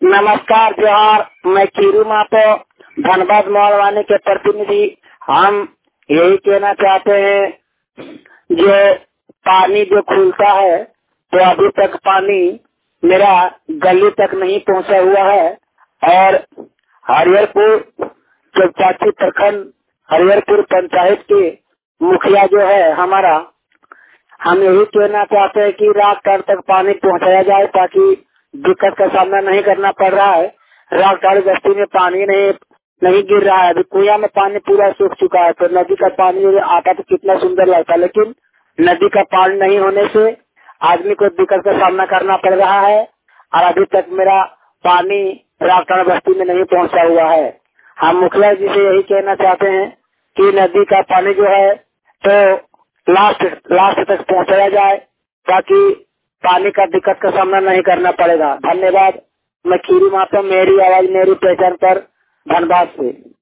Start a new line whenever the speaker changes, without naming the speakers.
नमस्कार जोहार। मैं खीरू मातो धनबाद मोहलवानी के प्रतिनिधि। हम यही कहना चाहते हैं जो पानी जो खुलता है तो अभी तक पानी मेरा गली तक नहीं पहुंचा हुआ है और हरिहरपुर चौपाची प्रखंड हरिहरपुर पंचायत के मुखिया जो है हमारा, हम यही कहना चाहते हैं कि रात तक पानी पहुंचाया जाए ताकि दिक्कत का सामना नहीं करना पड़ रहा है। रात बस्ती में पानी नहीं गिर रहा है। अभी कुआं में पानी पूरा सूख चुका है तो नदी का पानी आता तो कितना सुंदर लगता, लेकिन नदी का पानी नहीं होने से आदमी को दिक्कत का सामना करना पड़ रहा है और अभी तक मेरा पानी रात बस्ती में नहीं पहुंचा हुआ है। हम मुखिया जी से यही कहना चाहते हैं कि नदी का पानी जो है तो लास्ट तक पहुंचाया जाए ताकि पानी का दिक्कत का सामना नहीं करना पड़ेगा। धन्यवाद। मैं खीरू माता, मेरी आवाज मेरी पहचान पर, धनबाद से।